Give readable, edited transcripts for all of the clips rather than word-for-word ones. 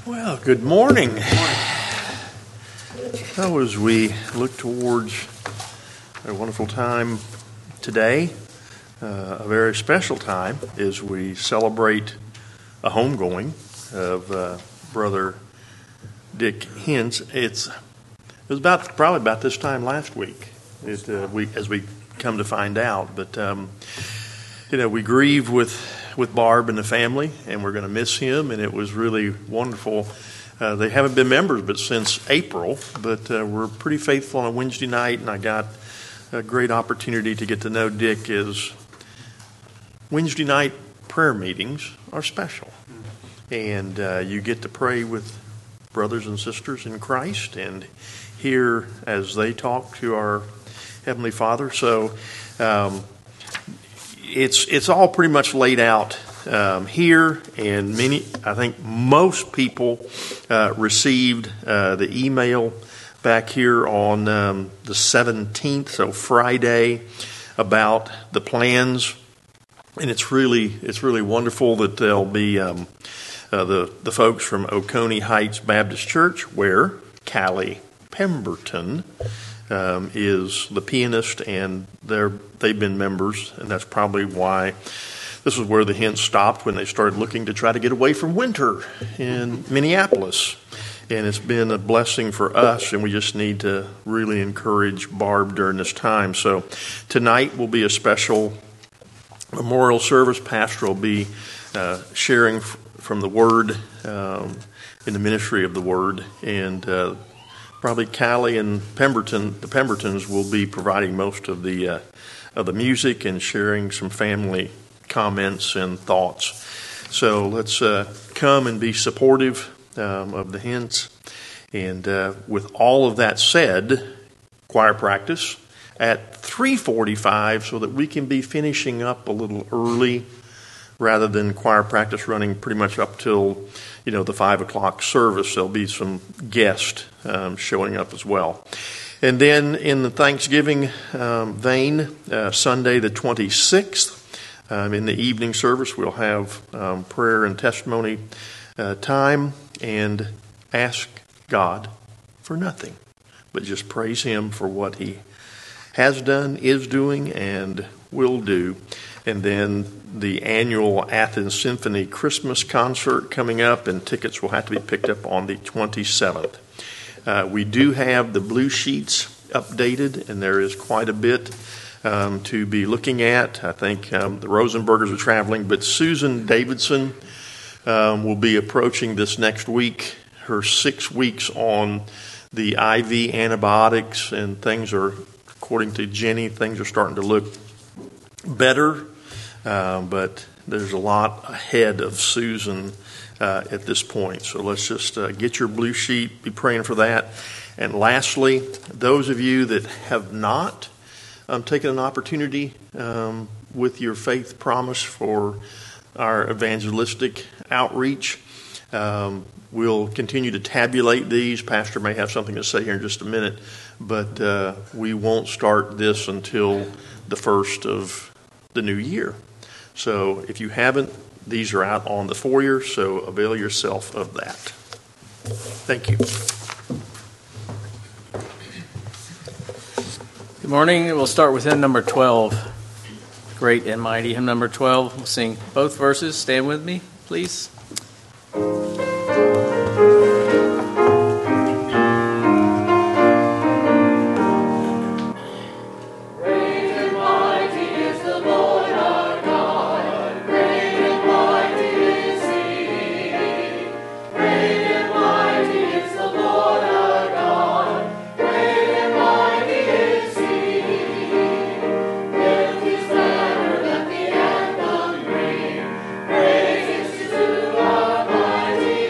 Well, good morning. So as we look towards a wonderful time today, a very special time as we celebrate a homegoing of Brother Dick Hintz. It was probably about this time last week, as we come to find out. But we grieve with Barb and the family, and we're going to miss him. And it was really wonderful. They haven't been members but since April, but we're pretty faithful on a Wednesday night, and I got a great opportunity to get to know Dick. As Wednesday night prayer meetings are special, and you get to pray with brothers and sisters in Christ and hear as they talk to our Heavenly Father. So it's all pretty much laid out here, and I think most people received the email back here on the 17th, so Friday, about the plans, and it's really wonderful that there'll be the folks from Oconee Heights Baptist Church, where Callie Pemberton is the pianist, and they've been members, and that's probably why this is where the Hintz stopped when they started looking to try to get away from winter in Minneapolis. And it's been a blessing for us, and we just need to really encourage Barb during this time. So tonight will be a special memorial service. Pastor will be sharing from the Word in the ministry of the Word, and probably Callie and the Pembertons will be providing most of the music and sharing some family comments and thoughts. So let's come and be supportive of the Hintz. And with all of that said, choir practice at 3:45 so that we can be finishing up a little early rather than choir practice running pretty much up till the 5 o'clock service. There'll be some guests showing up as well. And then in the Thanksgiving vein, Sunday the 26th, in the evening service, we'll have prayer and testimony time, and ask God for nothing, but just praise Him for what He has done, is doing, and will do. And then the annual Athens Symphony Christmas concert coming up, and tickets will have to be picked up on the 27th. We do have the blue sheets updated, and there is quite a bit to be looking at. I think the Rosenbergers are traveling, but Susan Davidson will be approaching this next week, her 6 weeks on the IV antibiotics, and things are, according to Jenny, things are starting to look better, but there's a lot ahead of Susan at this point. So let's just get your blue sheet, be praying for that. And lastly, those of you that have not taken an opportunity with your faith promise for our evangelistic outreach, we'll continue to tabulate these. Pastor may have something to say here in just a minute, but we won't start this until the first of the new year. So if you haven't, these are out on the foyer, so avail yourself of that. Thank you. Good morning. We'll start with hymn number 12. Great and mighty hymn number 12. We'll sing both verses. Stand with me, please. Praise to our mighty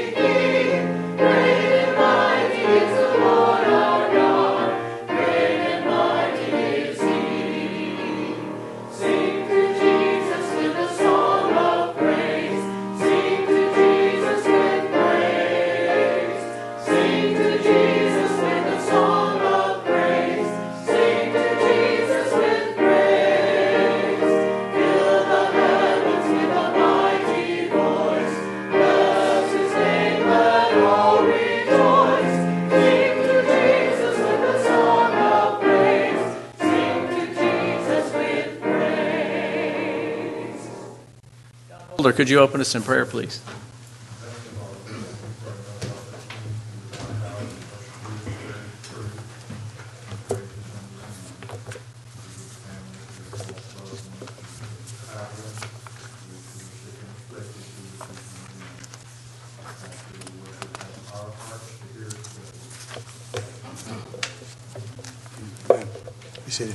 Elder, could you open us in prayer, please? Be seated.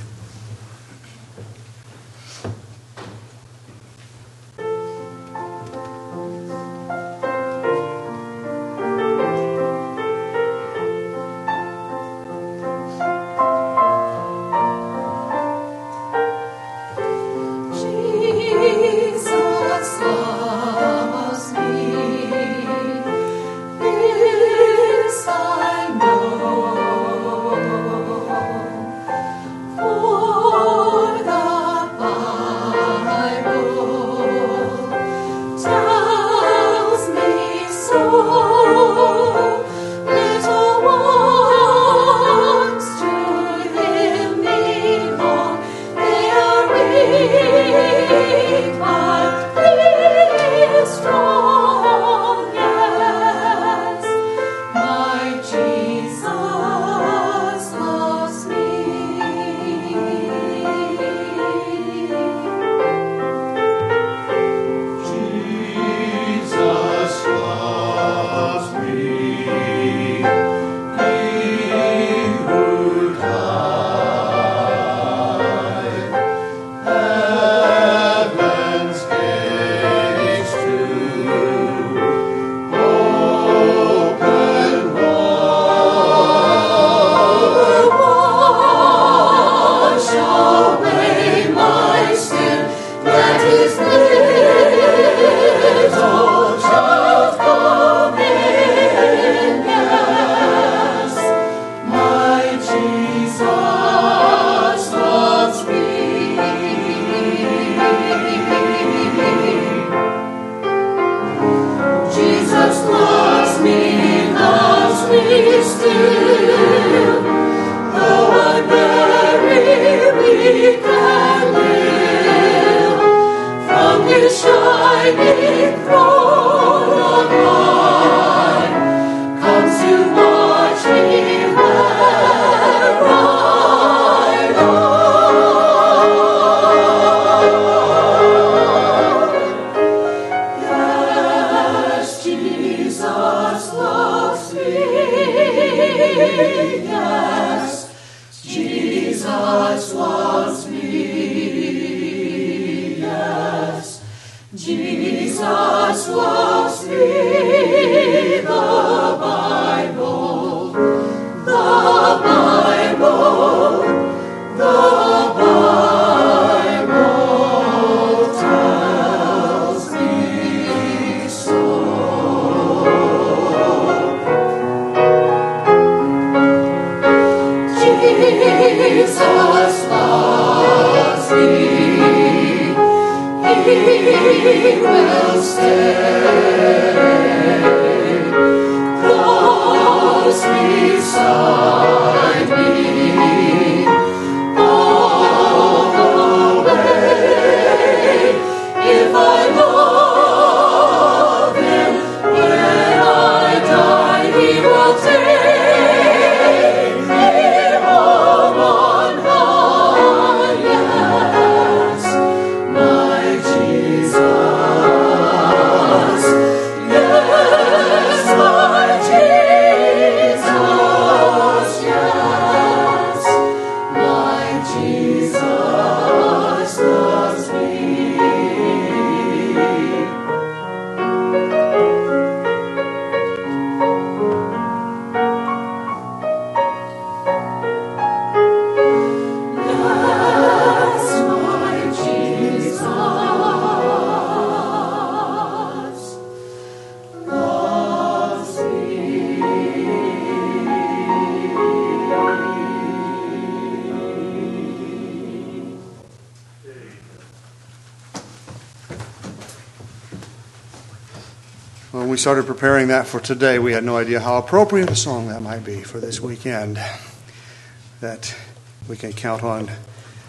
When we started preparing that for today, we had no idea how appropriate a song that might be for this weekend. That we can count on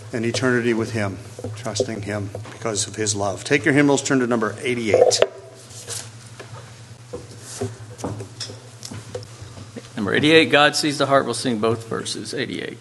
an eternity with Him, trusting Him because of His love. Take your hymnals, turn to number 88. Number 88, God Sees the Heart. We'll sing both verses, 88.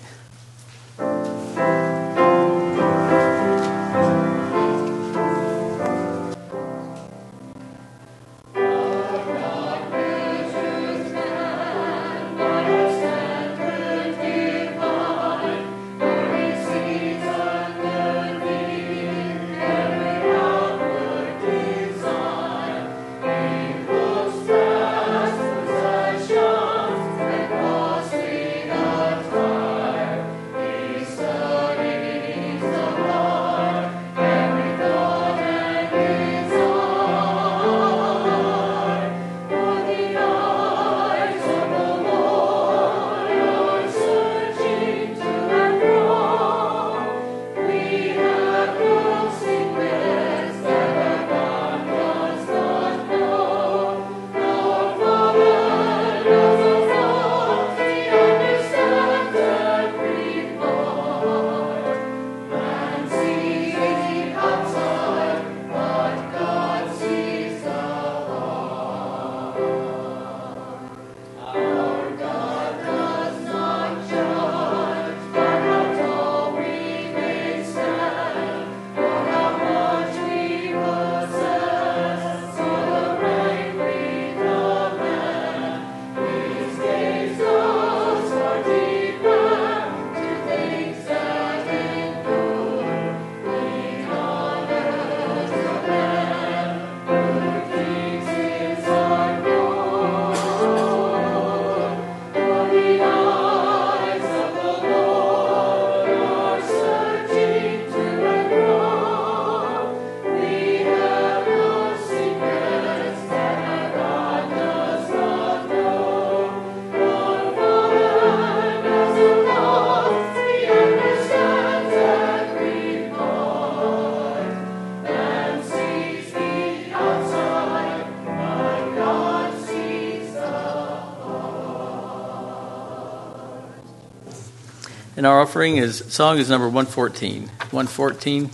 And our offering song is number 114. 114.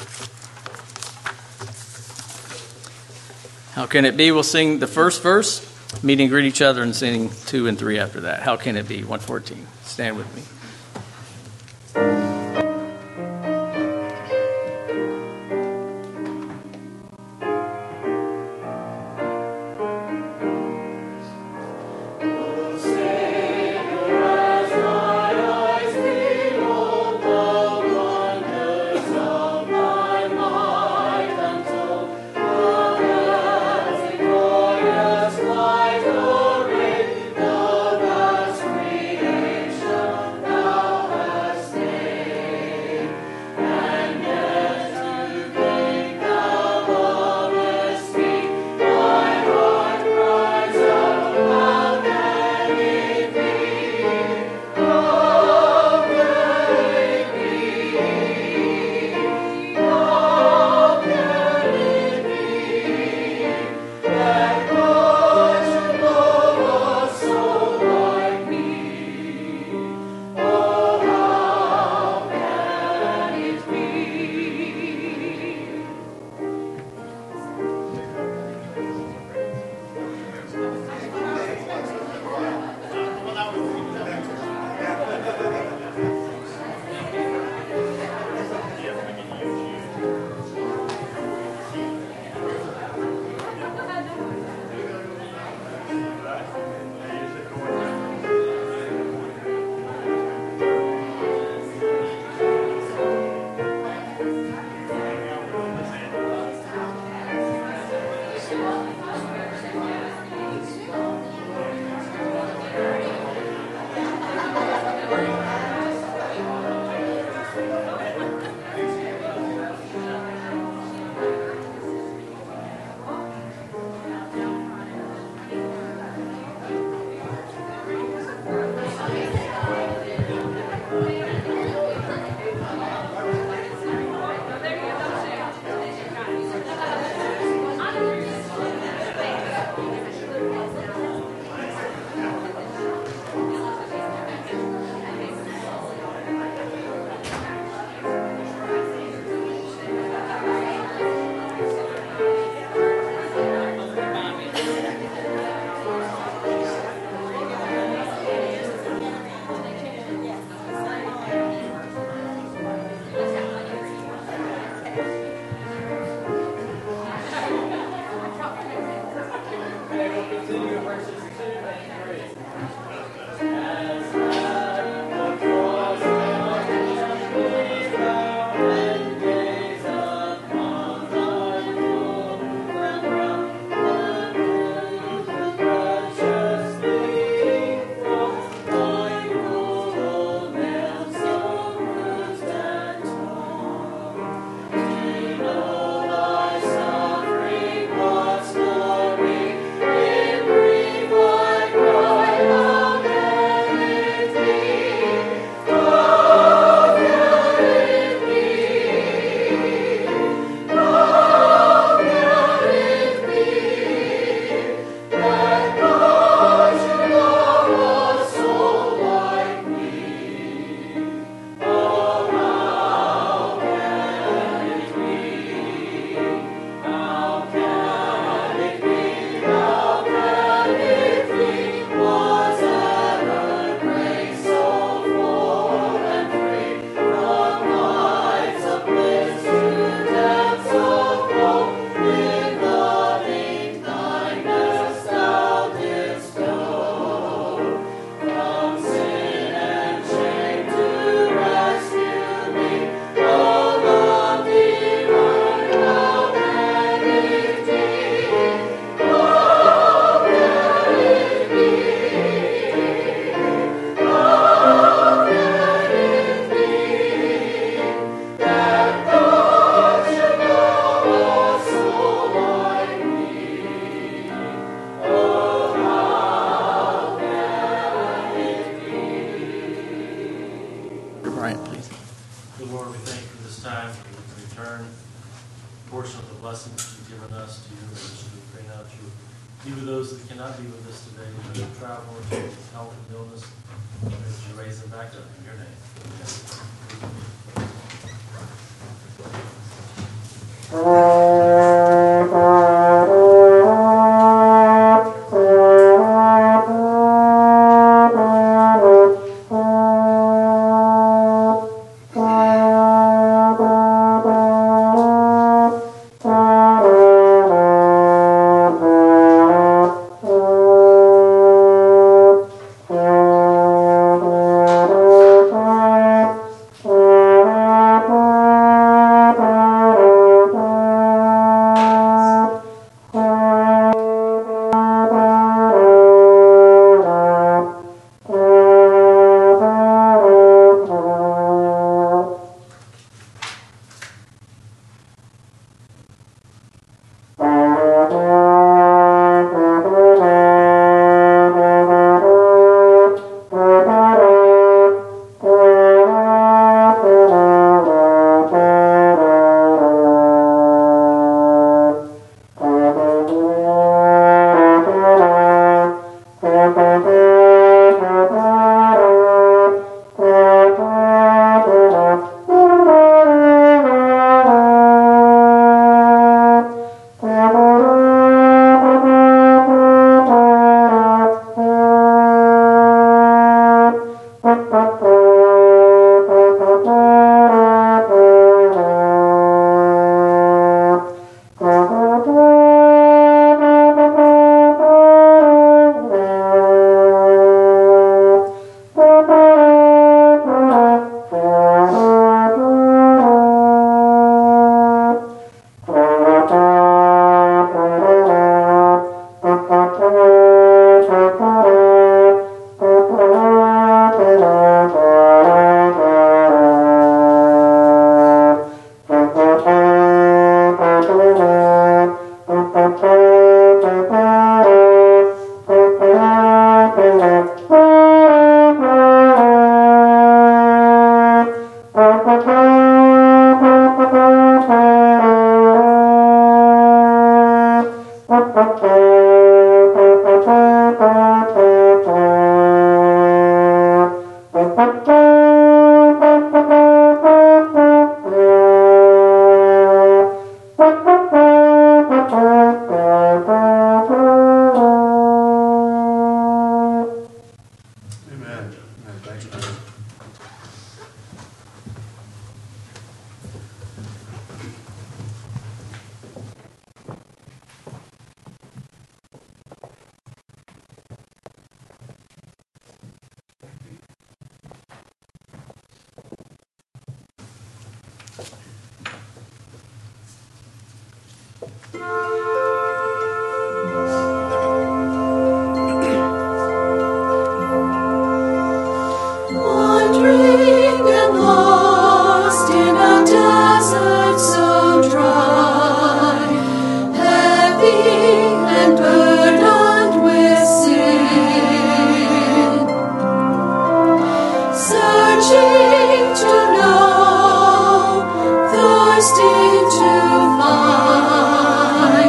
How Can It Be? We'll sing the first verse, meet and greet each other, and sing 2 and 3 after that. How Can It Be? 114. Stand with me. Be with those that cannot be with us today, whether travel or health and illness. As you raise them back up in your name. Thirsting to find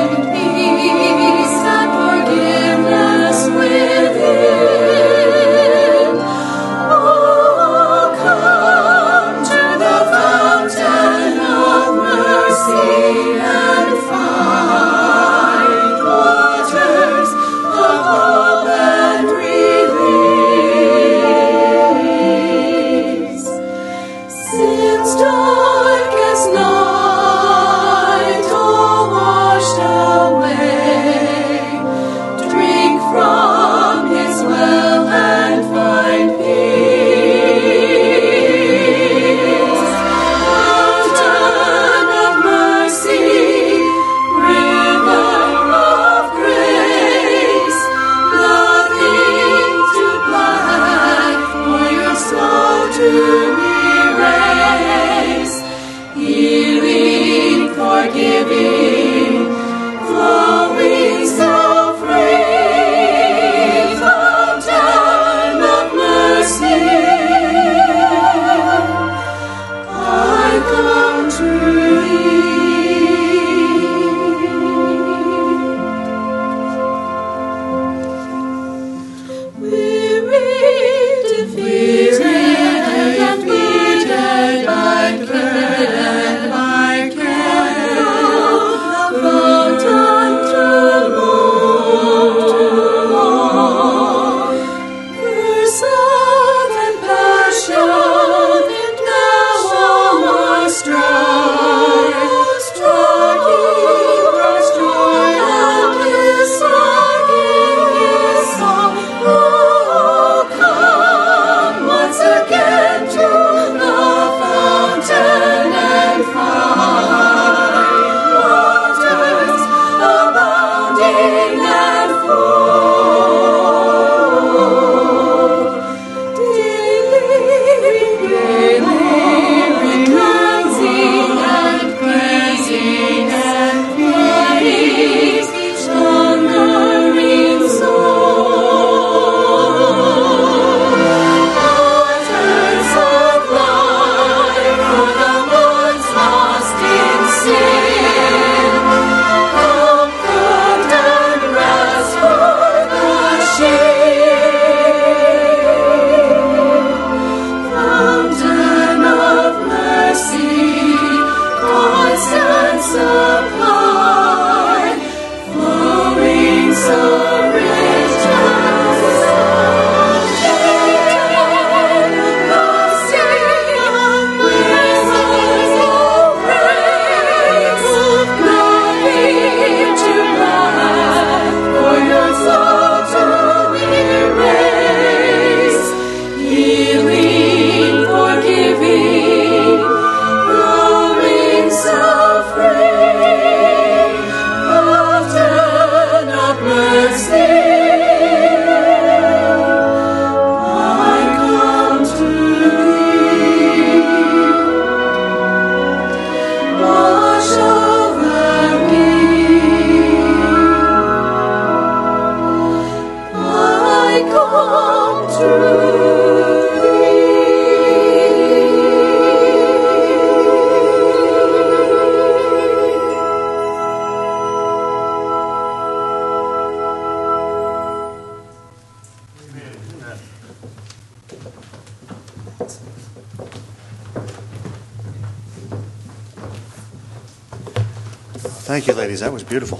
Thank you, ladies. That was beautiful.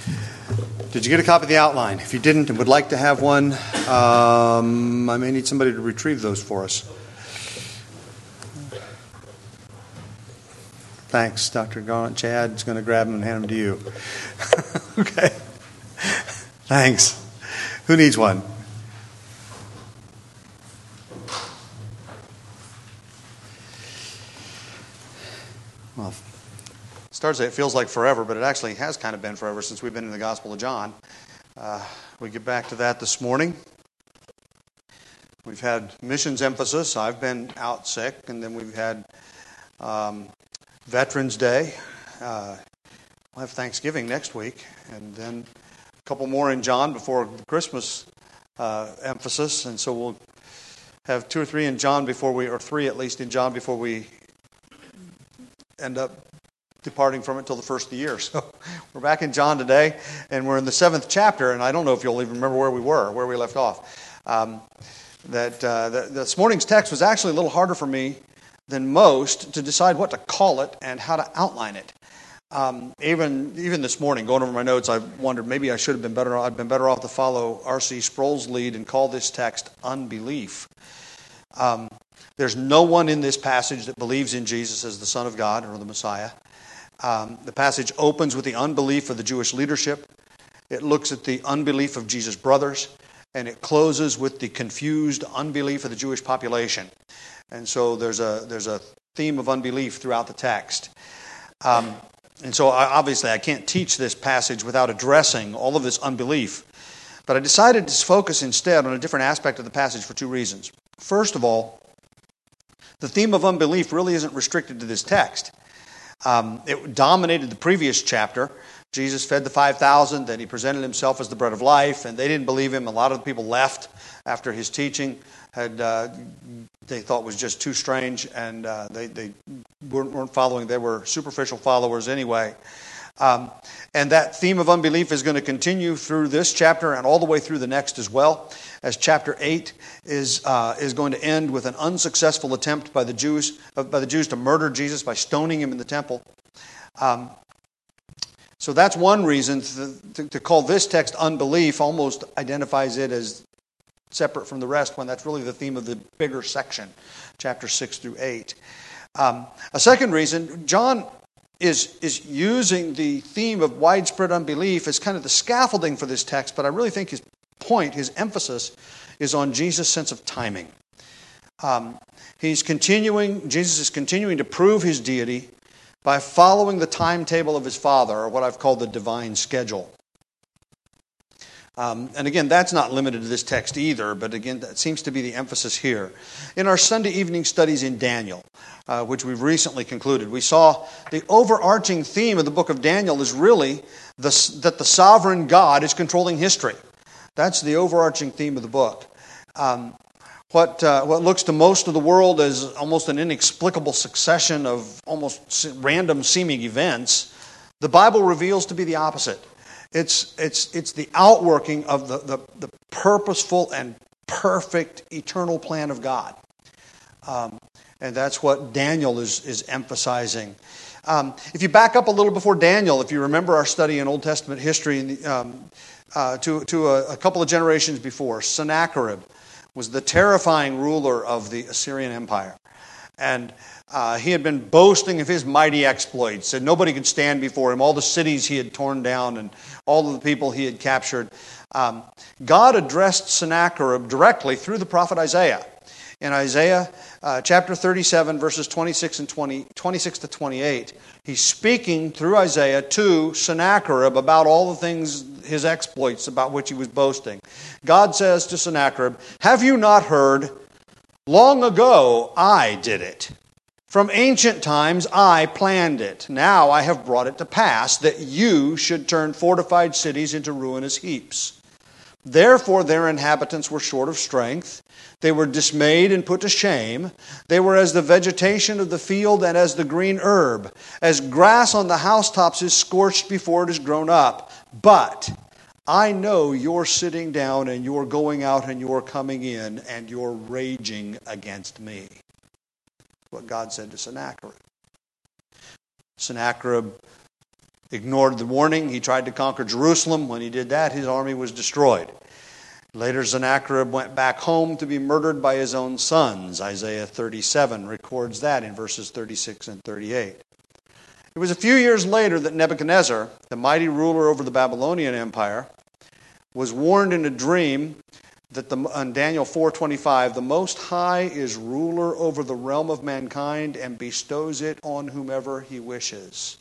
Did you get a copy of the outline? If you didn't and would like to have one, I may need somebody to retrieve those for us. Thanks, Dr. Garland. Chad's going to grab them and hand them to you. Okay. Thanks. Who needs one? Well, starts it feels like forever, but it actually has kind of been forever since we've been in the Gospel of John. We get back to that this morning. We've had missions emphasis. I've been out sick, and then we've had Veterans Day. We'll have Thanksgiving next week, and then a couple more in John before Christmas emphasis, and so we'll have 2 or 3 in John before we, or 3 at least in John before we end up departing from it till the first of the year. So we're back in John today, and we're in the 7th chapter, and I don't know if you'll even remember where we left off. This morning's text was actually a little harder for me than most to decide what to call it and how to outline it. Even this morning, going over my notes, I wondered maybe I'd been better off to follow R.C. Sproul's lead and call this text unbelief. There's no one in this passage that believes in Jesus as the Son of God or the Messiah. The passage opens with the unbelief of the Jewish leadership. It looks at the unbelief of Jesus' brothers, and it closes with the confused unbelief of the Jewish population. And so there's a theme of unbelief throughout the text. And so obviously I can't teach this passage without addressing all of this unbelief. But I decided to focus instead on a different aspect of the passage for 2 reasons. First of all, the theme of unbelief really isn't restricted to this text. It dominated the previous chapter. Jesus fed the 5,000, then he presented himself as the bread of life, and they didn't believe him. A lot of the people left after his teaching. They thought was just too strange, and they weren't following. They were superficial followers anyway. And that theme of unbelief is going to continue through this chapter and all the way through the next as well, as chapter 8 is going to end with an unsuccessful attempt by the Jews to murder Jesus by stoning him in the temple. So that's one reason to call this text unbelief almost identifies it as separate from the rest, when that's really the theme of the bigger section, chapter 6 through 8. A second reason, John is using the theme of widespread unbelief as kind of the scaffolding for this text, but I really think his emphasis is on Jesus' sense of timing. Jesus is continuing to prove his deity by following the timetable of his Father, or what I've called the divine schedule. And again, that's not limited to this text either, but again, that seems to be the emphasis here. In our Sunday evening studies in Daniel, which we've recently concluded, we saw the overarching theme of the book of Daniel is really that the sovereign God is controlling history. That's the overarching theme of the book. What looks to most of the world as almost an inexplicable succession of almost random seeming events, the Bible reveals to be the opposite. It's the outworking of the purposeful and perfect eternal plan of God. And that's what Daniel is emphasizing. If you back up a little before Daniel, if you remember our study in Old Testament history to a couple of generations before, Sennacherib was the terrifying ruler of the Assyrian Empire. And he had been boasting of his mighty exploits, said nobody could stand before him, all the cities he had torn down and all of the people he had captured. God addressed Sennacherib directly through the prophet Isaiah. In Isaiah chapter 37, verses 26 to 28, he's speaking through Isaiah to Sennacherib about all the things, his exploits about which he was boasting. God says to Sennacherib, "Have you not heard? Long ago I did it. From ancient times I planned it. Now I have brought it to pass that you should turn fortified cities into ruinous heaps. Therefore their inhabitants were short of strength. They were dismayed and put to shame. They were as the vegetation of the field and as the green herb. As grass on the housetops is scorched before it is grown up. But I know you're sitting down and you're going out and you're coming in and you're raging against me." What God said to Sennacherib. Sennacherib ignored the warning. He tried to conquer Jerusalem. When he did that, his army was destroyed. Later, Sennacherib went back home to be murdered by his own sons. Isaiah 37 records that in verses 36 and 38. It was a few years later that Nebuchadnezzar, the mighty ruler over the Babylonian Empire, was warned in a dream that in Daniel 4:25, the Most High is ruler over the realm of mankind and bestows it on whomever he wishes.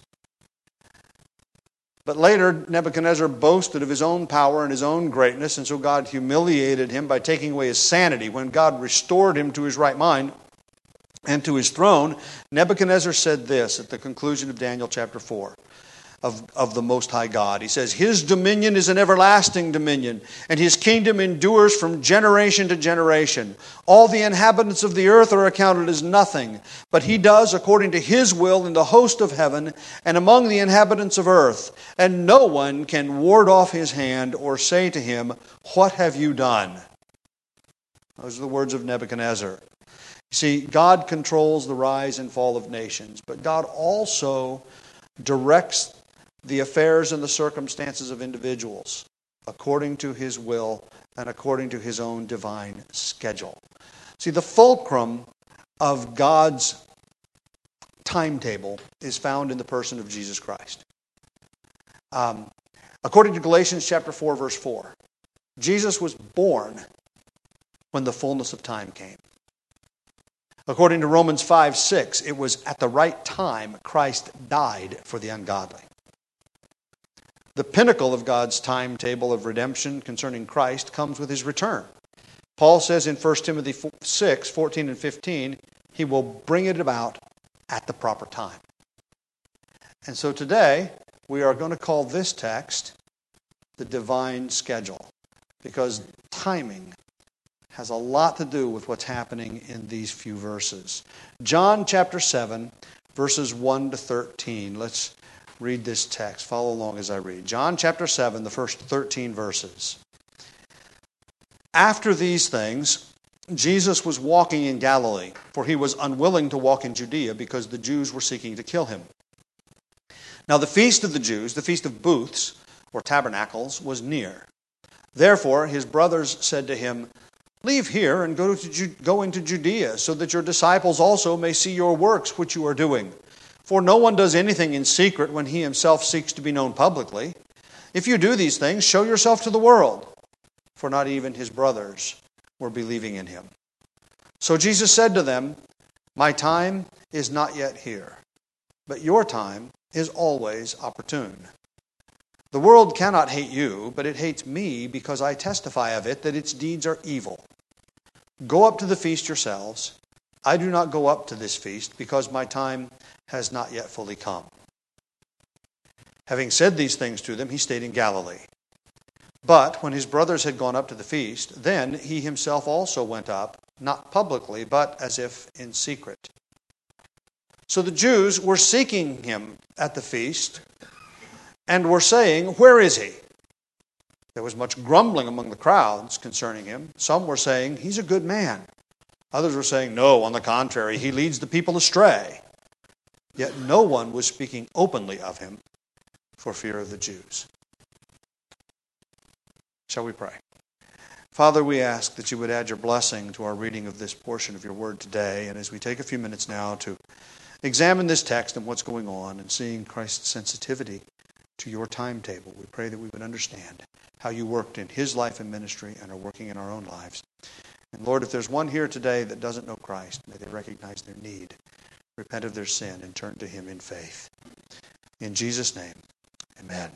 But later, Nebuchadnezzar boasted of his own power and his own greatness, and so God humiliated him by taking away his sanity. When God restored him to his right mind and to his throne, Nebuchadnezzar said this at the conclusion of Daniel chapter 4 of the Most High God. He says, "His dominion is an everlasting dominion, and his kingdom endures from generation to generation. All the inhabitants of the earth are accounted as nothing, but he does according to his will in the host of heaven and among the inhabitants of earth, and no one can ward off his hand or say to him, 'What have you done?'" Those are the words of Nebuchadnezzar. You see, God controls the rise and fall of nations, but God also directs the affairs and the circumstances of individuals according to his will and according to his own divine schedule. See, the fulcrum of God's timetable is found in the person of Jesus Christ. According to Galatians chapter 4, verse 4, Jesus was born when the fullness of time came. According to Romans 5:6, it was at the right time Christ died for the ungodly. The pinnacle of God's timetable of redemption concerning Christ comes with his return. Paul says in 1 Timothy 6:14 and 15, he will bring it about at the proper time. And so today, we are going to call this text the divine schedule, because timing has a lot to do with what's happening in these few verses. John chapter 7, verses 1 to 13. Let's read this text. Follow along as I read. John chapter 7, the first 13 verses. After these things, Jesus was walking in Galilee, for he was unwilling to walk in Judea because the Jews were seeking to kill him. Now the feast of the Jews, the feast of booths, or tabernacles, was near. Therefore his brothers said to him, "Leave here and go into Judea, so that your disciples also may see your works which you are doing. For no one does anything in secret when he himself seeks to be known publicly. If you do these things, show yourself to the world." For not even his brothers were believing in him. So Jesus said to them, "My time is not yet here, but your time is always opportune." The world cannot hate you, but it hates me because I testify of it that its deeds are evil. Go up to the feast yourselves. I do not go up to this feast because my time has not yet fully come." Having said these things to them, he stayed in Galilee. But when his brothers had gone up to the feast, then he himself also went up, not publicly, but as if in secret. So the Jews were seeking him at the feast and were saying, "Where is he?" There was much grumbling among the crowds concerning him. Some were saying, "He's a good man." Others were saying, "No, on the contrary, he leads the people astray." Yet no one was speaking openly of him for fear of the Jews. Shall we pray? Father, we ask that you would add your blessing to our reading of this portion of your word today. And as we take a few minutes now to examine this text and what's going on and seeing Christ's sensitivity to your timetable, we pray that we would understand how you worked in his life and ministry and are working in our own lives. And Lord, if there's one here today that doesn't know Christ, may they recognize their need, repent of their sin, and turn to him in faith. In Jesus' name, amen.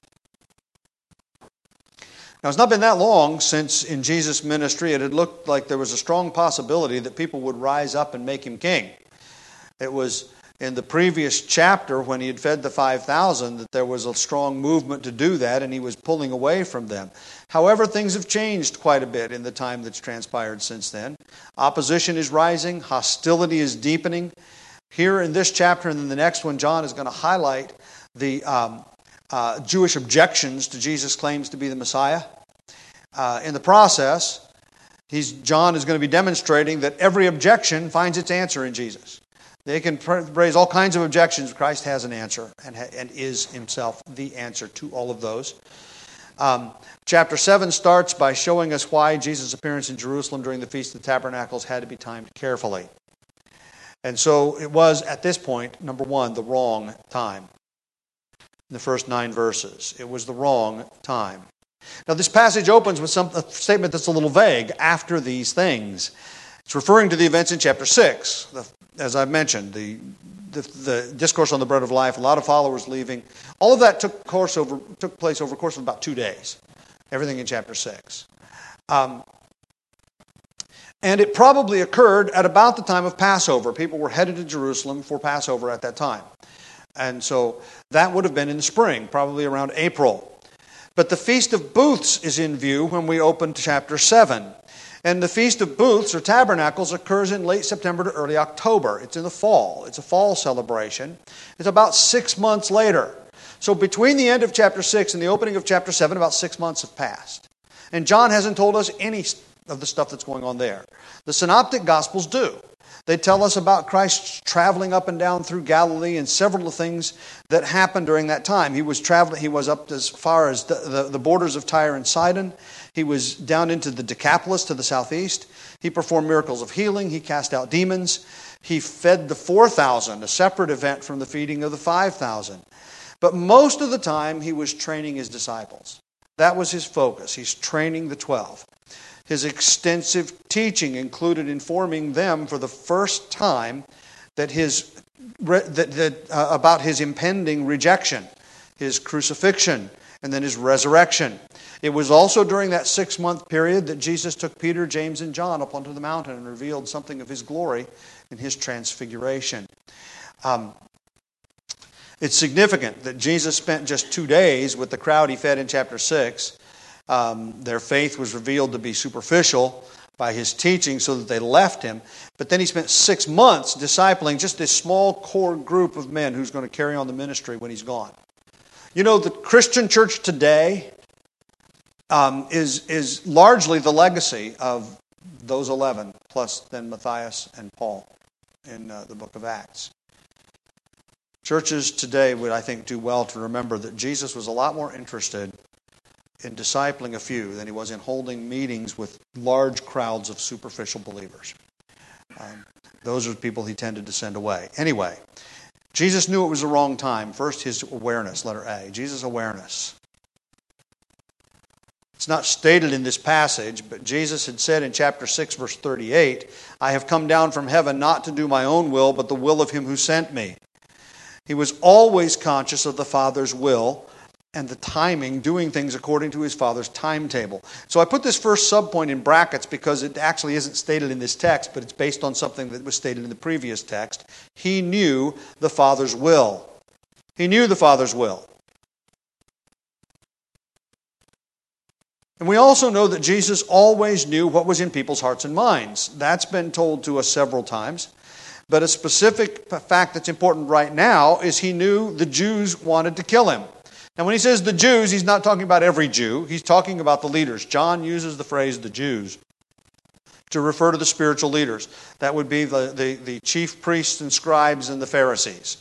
Now, it's not been that long since in Jesus' ministry it had looked like there was a strong possibility that people would rise up and make him king. It was in the previous chapter when he had fed the 5,000 that there was a strong movement to do that, and he was pulling away from them. However, things have changed quite a bit in the time that's transpired since then. Opposition is rising. Hostility is deepening. Here in this chapter and in the next one, John is going to highlight the Jewish objections to Jesus' claims to be the Messiah. In the process, John is going to be demonstrating that every objection finds its answer in Jesus. They can raise all kinds of objections. Christ has an answer and is himself the answer to all of those. Chapter 7 starts by showing us why Jesus' appearance in Jerusalem during the Feast of the Tabernacles had to be timed carefully. And so it was, at this point, number one, the wrong time. In the first 9 verses, it was the wrong time. Now this passage opens with a statement that's a little vague, "after these things." It's referring to the events in chapter 6. As I've mentioned, the discourse on the bread of life, a lot of followers leaving. All of that took place over a course of about 2 days. Everything in chapter 6. And it probably occurred at about the time of Passover. People were headed to Jerusalem for Passover at that time. And so that would have been in the spring, probably around April. But the Feast of Booths is in view when we open chapter 7. And the Feast of Booths or Tabernacles occurs in late September to early October. It's in the fall. It's a fall celebration. It's about 6 months later. So between the end of chapter 6 and the opening of chapter 7, about 6 months have passed. And John hasn't told us any of the stuff that's going on there. The Synoptic Gospels do. They tell us about Christ traveling up and down through Galilee and several of the things that happened during that time. He was up as far as the borders of Tyre and Sidon. He was down into the Decapolis to the southeast. He performed miracles of healing. He cast out demons. He fed the 4,000, a separate event from the feeding of the 5,000. But most of the time, he was training his disciples. That was his focus. He's training the 12. His extensive teaching included informing them for the first time that about his impending rejection, his crucifixion, and then his resurrection. It was also during that 6-month period that Jesus took Peter, James, and John up onto the mountain and revealed something of his glory in his transfiguration. It's significant that Jesus spent just 2 days with the crowd he fed in chapter 6. Their faith was revealed to be superficial by his teaching so that they left him. But then he spent 6 months discipling just this small core group of men who's going to carry on the ministry when he's gone. You know, the Christian church today is largely the legacy of those 11, plus then Matthias and Paul in the book of Acts. Churches today would, I think, do well to remember that Jesus was a lot more interested in discipling a few than he was in holding meetings with large crowds of superficial believers. Those are the people he tended to send away. Anyway, Jesus knew it was the wrong time. First, his awareness, letter A. Jesus' awareness. It's not stated in this passage, but Jesus had said in chapter 6, verse 38, "I have come down from heaven not to do my own will, but the will of him who sent me." He was always conscious of the Father's will, and the timing, doing things according to his Father's timetable. So I put this first subpoint in brackets because it actually isn't stated in this text, but it's based on something that was stated in the previous text. He knew the Father's will. He knew the Father's will. And we also know that Jesus always knew what was in people's hearts and minds. That's been told to us several times. But a specific fact that's important right now is he knew the Jews wanted to kill him. Now when he says the Jews, he's not talking about every Jew. He's talking about the leaders. John uses the phrase the Jews to refer to the spiritual leaders. That would be the chief priests and scribes and the Pharisees.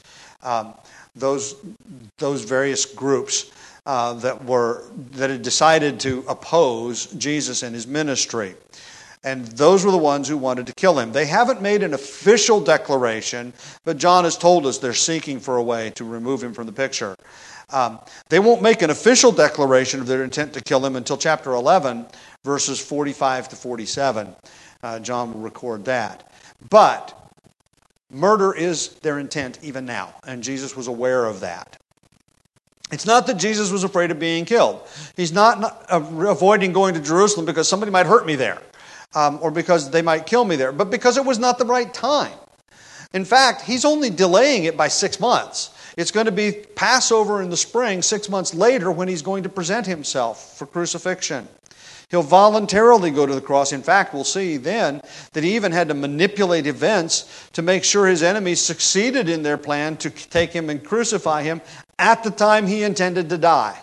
Those various groups that had decided to oppose Jesus and his ministry. And those were the ones who wanted to kill him. They haven't made an official declaration, but John has told us they're seeking for a way to remove him from the picture. They won't make an official declaration of their intent to kill him until chapter 11, verses 45 to 47. John will record that. But murder is their intent even now, and Jesus was aware of that. It's not that Jesus was afraid of being killed. He's not avoiding going to Jerusalem because somebody might hurt me there, or because they might kill me there, but because it was not the right time. In fact, he's only delaying it by 6 months. It's going to be Passover in the spring, 6 months later, when he's going to present himself for crucifixion. He'll voluntarily go to the cross. In fact, we'll see then that he even had to manipulate events to make sure his enemies succeeded in their plan to take him and crucify him at the time he intended to die.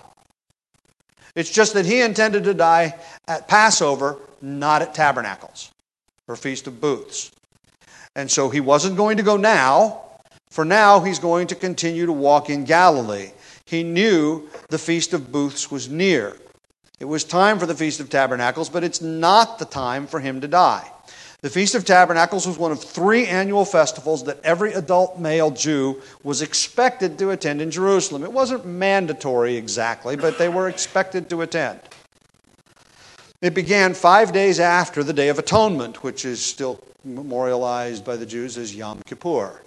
It's just that he intended to die at Passover, not at Tabernacles or Feast of Booths. And so he wasn't going to go now. For now, he's going to continue to walk in Galilee. He knew the Feast of Booths was near. It was time for the Feast of Tabernacles, but it's not the time for him to die. The Feast of Tabernacles was one of 3 annual festivals that every adult male Jew was expected to attend in Jerusalem. It wasn't mandatory exactly, but they were expected to attend. It began 5 days after the Day of Atonement, which is still memorialized by the Jews as Yom Kippur.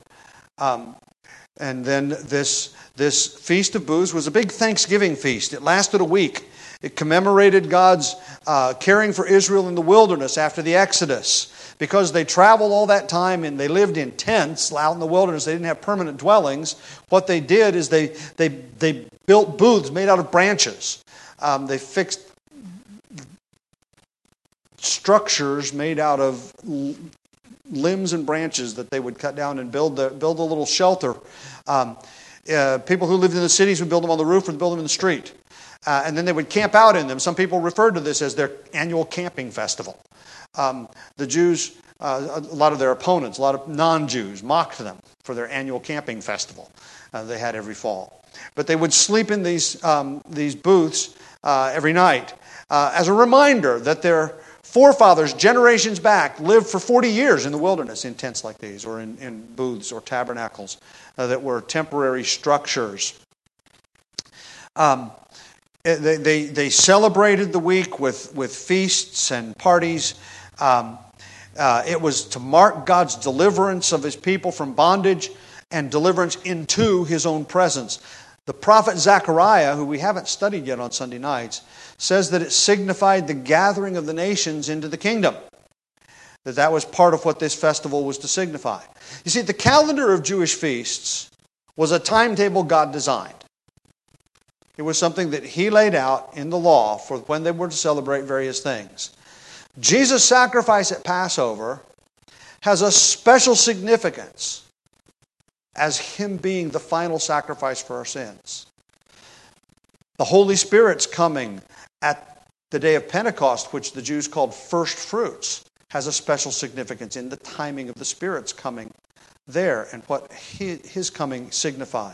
And then this Feast of Booths was a big Thanksgiving feast. It lasted a week. It commemorated God's caring for Israel in the wilderness after the Exodus. Because they traveled all that time and they lived in tents out in the wilderness, they didn't have permanent dwellings. What they did is they built booths made out of branches. They fixed structures made out of limbs and branches that they would cut down and build a little shelter. People who lived in the cities would build them on the roof or build them in the street. And then they would camp out in them. Some people referred to this as their annual camping festival. The Jews, a lot of their opponents, a lot of non-Jews mocked them for their annual camping festival they had every fall. But they would sleep in these booths every night as a reminder that their forefathers, generations back, lived for 40 years in the wilderness in tents like these, or in booths or tabernacles that were temporary structures. They celebrated the week with feasts and parties. It was to mark God's deliverance of his people from bondage and deliverance into his own presence. The prophet Zechariah, who we haven't studied yet on Sunday nights, says that it signified the gathering of the nations into the kingdom. That was part of what this festival was to signify. You see, the calendar of Jewish feasts was a timetable God designed. It was something that he laid out in the law for when they were to celebrate various things. Jesus' sacrifice at Passover has a special significance as him being the final sacrifice for our sins. The Holy Spirit's coming at the day of Pentecost, which the Jews called first fruits, has a special significance in the timing of the Spirit's coming there and what his coming signified.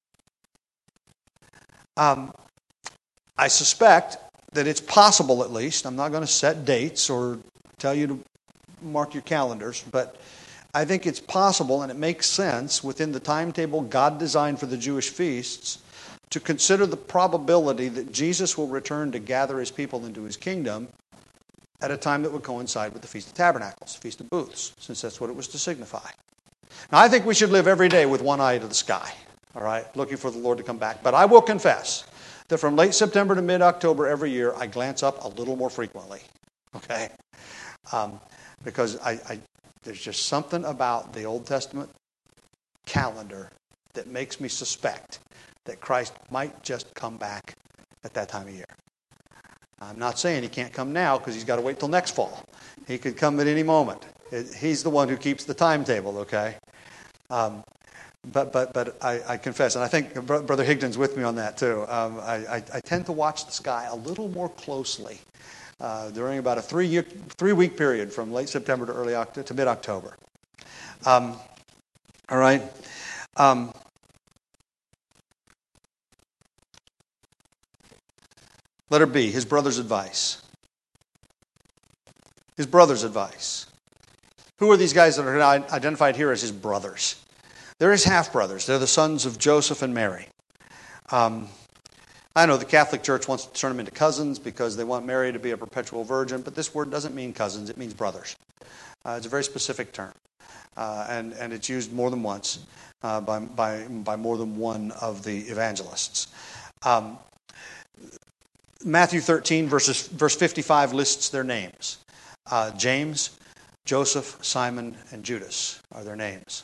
I suspect that it's possible, at least, I'm not going to set dates or tell you to mark your calendars, but I think it's possible and it makes sense within the timetable God designed for the Jewish feasts to consider the probability that Jesus will return to gather his people into his kingdom at a time that would coincide with the Feast of Tabernacles, Feast of Booths, since that's what it was to signify. Now, I think we should live every day with one eye to the sky, all right, looking for the Lord to come back. But I will confess that from late September to mid-October every year, I glance up a little more frequently. Okay? Because there's just something about the Old Testament calendar that makes me suspect that Christ might just come back at that time of year. I'm not saying he can't come now because he's got to wait till next fall. He could come at any moment. He's the one who keeps the timetable, okay? But I confess, and I think Brother Higdon's with me on that too, I tend to watch the sky a little more closely during about a 3-week period from late September to early October to mid-October. All right. Letter B, his brother's advice. His brother's advice. Who are these guys that are identified here as his brothers? They're his half-brothers. They're the sons of Joseph and Mary. I know the Catholic Church wants to turn them into cousins because they want Mary to be a perpetual virgin, but this word doesn't mean cousins, it means brothers. It's a very specific term, and it's used more than once by more than one of the evangelists. Matthew 13, verse 55 lists their names. James, Joseph, Simon, and Judas are their names.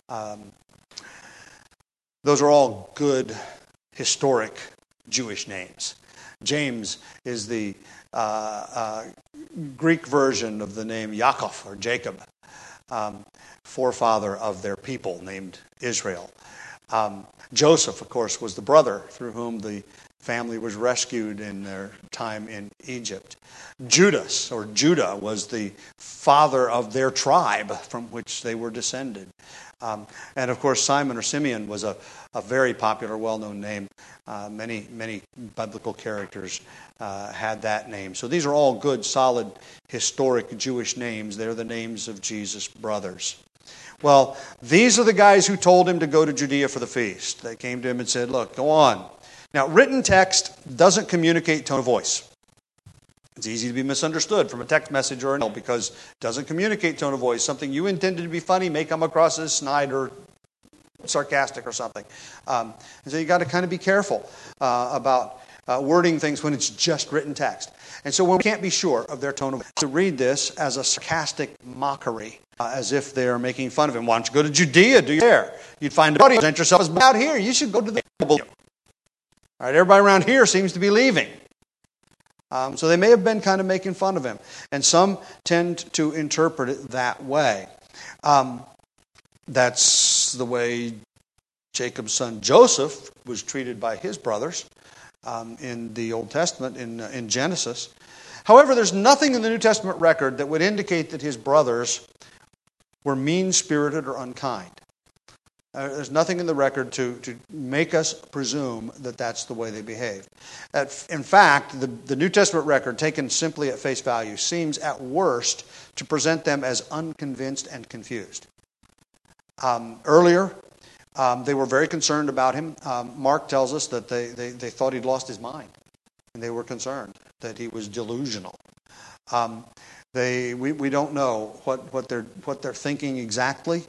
Those are all good, historic Jewish names. James is the Greek version of the name Yaakov or Jacob, forefather of their people named Israel. Joseph, of course, was the brother through whom the family was rescued in their time in Egypt. Judas, or Judah, was the father of their tribe from which they were descended. And of course, Simon or Simeon was a very popular, well-known name. Many biblical characters had that name. So these are all good, solid, historic Jewish names. They're the names of Jesus' brothers. Well, these are the guys who told him to go to Judea for the feast. They came to him and said, look, go on. Now, written text doesn't communicate tone of voice. It's easy to be misunderstood from a text message or an email because it doesn't communicate tone of voice. Something you intended to be funny may come across as snide or sarcastic or something. And so you got to kind of be careful about wording things when it's just written text. And so when we can't be sure of their tone of voice, to read this as a sarcastic mockery, as if they're making fun of him. Why don't you go to Judea? Do you there? You'd find a buddy, present yourself as out here. You should go to the All right, everybody around here seems to be leaving. So they may have been kind of making fun of him. And some tend to interpret it that way. That's the way Jacob's son Joseph was treated by his brothers in the Old Testament, in Genesis. However, there's nothing in the New Testament record that would indicate that his brothers were mean-spirited or unkind. There's nothing in the record to make us presume that that's the way they behaved. In fact, the New Testament record, taken simply at face value, seems at worst to present them as unconvinced and confused. Earlier, they were very concerned about him. Mark tells us that they thought he'd lost his mind, and they were concerned that he was delusional. We don't know what they're thinking exactly.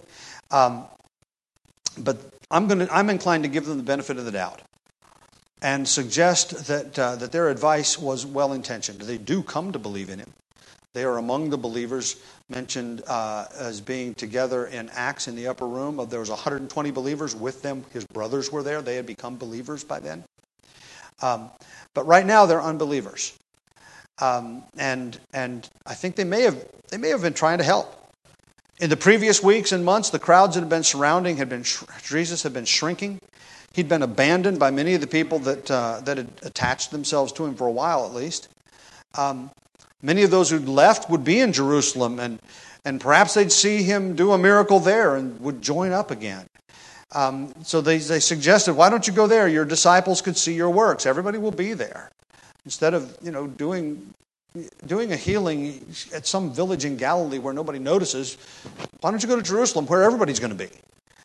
But I'm inclined to give them the benefit of the doubt and suggest that their advice was well-intentioned. They do come to believe in him. They are among the believers mentioned as being together in Acts in the upper room. There was 120 believers with them. His brothers were there. They had become believers by then. But right now they're unbelievers. And I think they may have been trying to help. In the previous weeks and months, the crowds that had been surrounding Jesus had been shrinking. He'd been abandoned by many of the people that had attached themselves to him for a while, at least. Many of those who'd left would be in Jerusalem, and perhaps they'd see him do a miracle there and would join up again. So they suggested, why don't you go there? Your disciples could see your works. Everybody will be there. Instead of doing a healing at some village in Galilee where nobody notices, why don't you go to Jerusalem where everybody's going to be?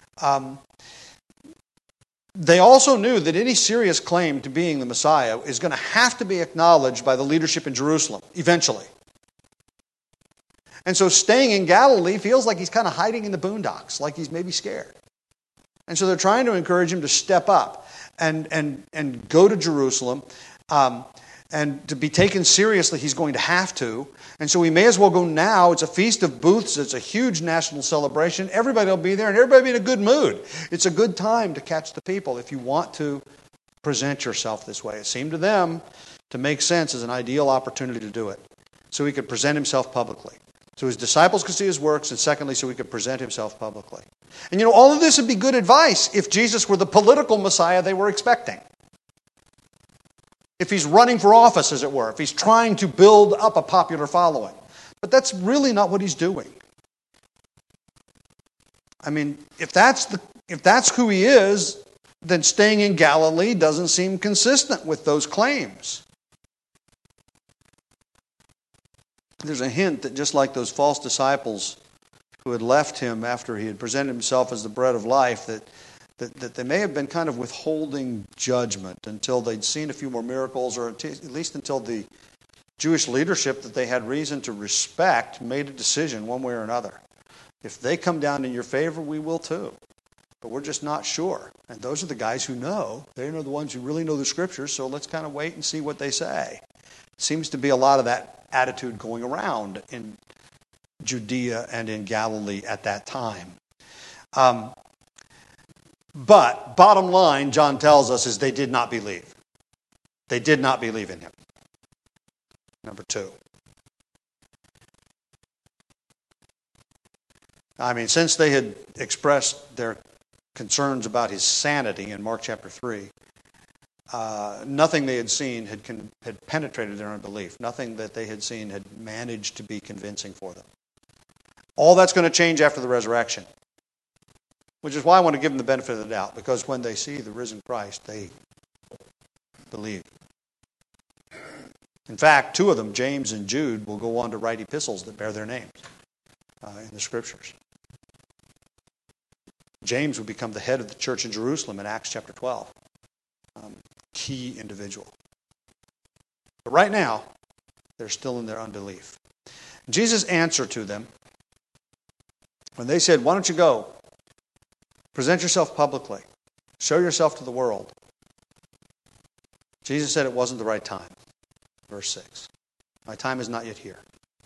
They also knew that any serious claim to being the Messiah is going to have to be acknowledged by the leadership in Jerusalem, eventually. And so staying in Galilee feels like he's kind of hiding in the boondocks, like he's maybe scared. And so they're trying to encourage him to step up and go to Jerusalem. And to be taken seriously, he's going to have to. And so we may as well go now. It's a Feast of Booths. It's a huge national celebration. Everybody will be there, and everybody will be in a good mood. It's a good time to catch the people if you want to present yourself this way. It seemed to them to make sense as an ideal opportunity to do it. So he could present himself publicly. So his disciples could see his works, and secondly, so he could present himself publicly. And all of this would be good advice if Jesus were the political Messiah they were expecting. If he's running for office, as it were, if he's trying to build up a popular following. But that's really not what he's doing. I mean, if that's who he is, then staying in Galilee doesn't seem consistent with those claims. There's a hint that just like those false disciples who had left him after he had presented himself as the bread of life, that they may have been kind of withholding judgment until they'd seen a few more miracles, or at least until the Jewish leadership that they had reason to respect made a decision one way or another. If they come down in your favor, we will too. But we're just not sure. And those are the guys who know. They are the ones who really know the Scriptures, so let's kind of wait and see what they say. Seems to be a lot of that attitude going around in Judea and in Galilee at that time. But bottom line, John tells us, is they did not believe. They did not believe in him. Number 2. I mean, since they had expressed their concerns about his sanity in Mark chapter 3, nothing they had seen had penetrated their unbelief. Nothing that they had seen had managed to be convincing for them. All that's going to change after the resurrection. Which is why I want to give them the benefit of the doubt, because when they see the risen Christ, they believe. In fact, 2 of them, James and Jude, will go on to write epistles that bear their names in the Scriptures. James would become the head of the church in Jerusalem in Acts chapter 12. Key individual. But right now, they're still in their unbelief. Jesus' answer to them, when they said, "Why don't you go? Present yourself publicly. Show yourself to the world." Jesus said it wasn't the right time. Verse 6. "My time is not yet here.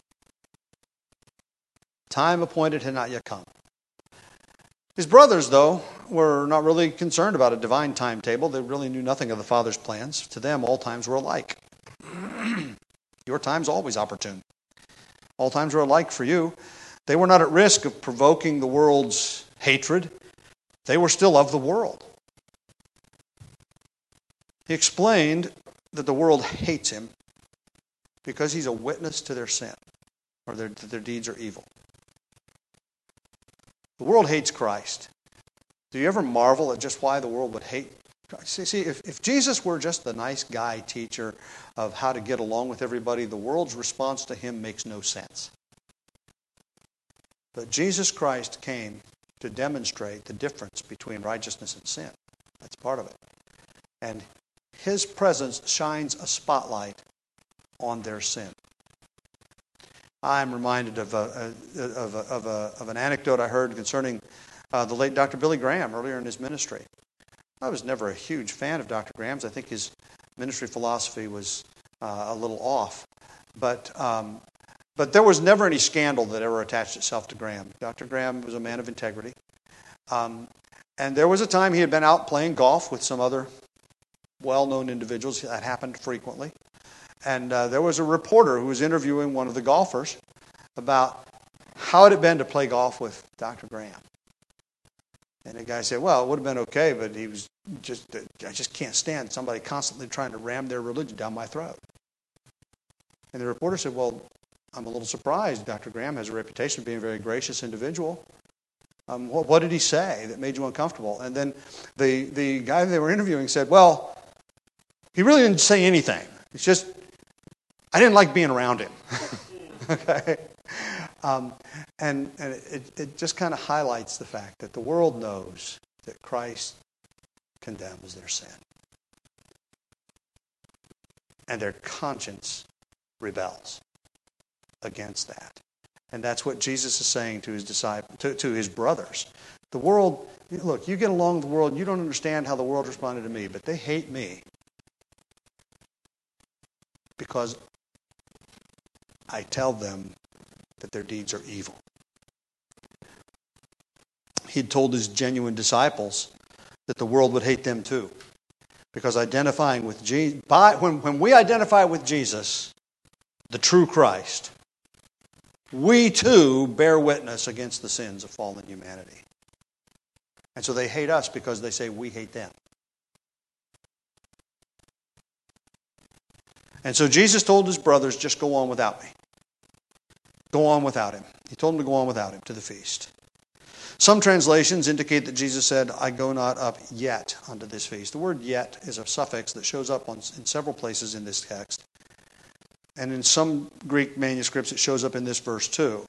Time appointed had not yet come." His brothers, though, were not really concerned about a divine timetable. They really knew nothing of the Father's plans. To them, all times were alike. Your time's always opportune. All times were alike for you. They were not at risk of provoking the world's hatred. They were still of the world. He explained that the world hates him because he's a witness to their sin, or that their deeds are evil. The world hates Christ. Do you ever marvel at just why the world would hate Christ? See, if Jesus were just the nice guy teacher of how to get along with everybody, the world's response to him makes no sense. But Jesus Christ came to demonstrate the difference between righteousness and sin. That's part of it. And his presence shines a spotlight on their sin. I'm reminded of an anecdote I heard concerning the late Dr. Billy Graham earlier in his ministry. I was never a huge fan of Dr. Graham's. I think his ministry philosophy was a little off. But there was never any scandal that ever attached itself to Graham. Dr. Graham was a man of integrity. And there was a time he had been out playing golf with some other well-known individuals. That happened frequently. And there was a reporter who was interviewing one of the golfers about how it had been to play golf with Dr. Graham. And the guy said, "Well, it would have been okay, but I just can't stand somebody constantly trying to ram their religion down my throat." And the reporter said, "Well, I'm a little surprised. Dr. Graham has a reputation of being a very gracious individual. What did he say that made you uncomfortable?" And then the guy they were interviewing said, "Well, he really didn't say anything. It's just, I didn't like being around him." Okay? And it just kind of highlights the fact that the world knows that Christ condemns their sin. And their conscience rebels against that. And that's what Jesus is saying to his disciples, to his brothers. The world, look, you get along with the world, you don't understand how the world responded to me, but they hate me because I tell them that their deeds are evil. He'd told his genuine disciples that the world would hate them too. Because identifying with Jesus, when we identify with Jesus, the true Christ, we too bear witness against the sins of fallen humanity. And so they hate us because they say we hate them. And so Jesus told his brothers, just go on without me. Go on without him. He told them to go on without him to the feast. Some translations indicate that Jesus said, I go not up yet unto this feast. The word yet is a suffix that shows up in several places in this text. And in some Greek manuscripts, it shows up in this verse too.